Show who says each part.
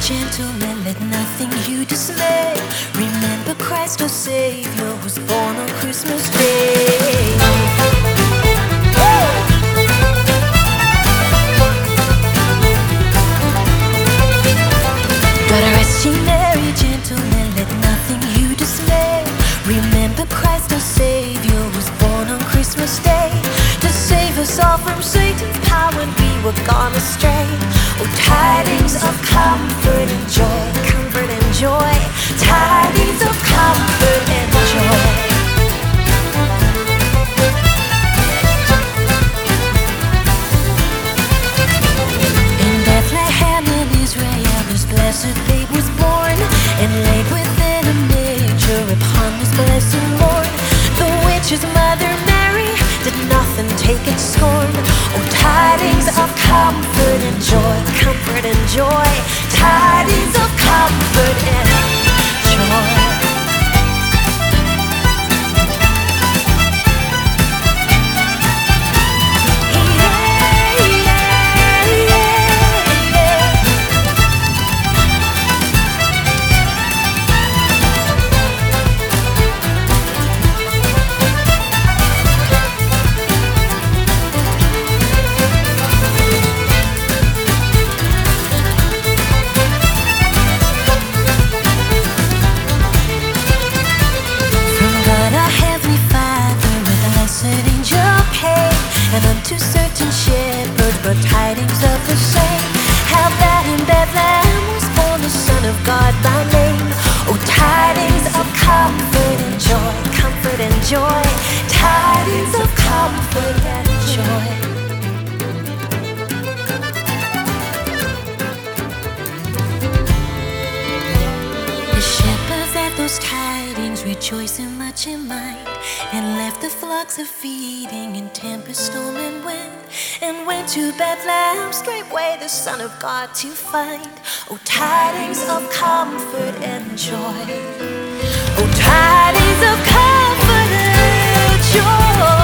Speaker 1: gentlemen, let nothing you dismay. Remember Christ our Savior was born on Christmas Day. God rest ye merry gentlemen, let nothing you dismay. Remember Christ our Savior was born on Christmas Day, to save us all from Satan's power when we were gone astray. Oh, tidings of comfort and joy, comfort and joy, tidings of comfort and joy. In Bethlehem in Israel, this blessed babe was born, and laid within a manger upon this blessed morn. The witch's mother Mary did nothing take its scorn. Oh, tidings of comfort and joy, comfort and joy, tidings of comfort and joy. And unto certain shepherds brought tidings of the same, how that in Bethlehem was born the Son of God by name. Oh, tidings of comfort and joy, comfort and joy, tidings of comfort and joy. The shepherds at those tidings rejoicing much in mind, and left the flocks of feeding in tempest, storm, and wind, and went to Bethlehem straightway the Son of God to find. Oh, tidings of comfort and joy. Oh, tidings of comfort and joy.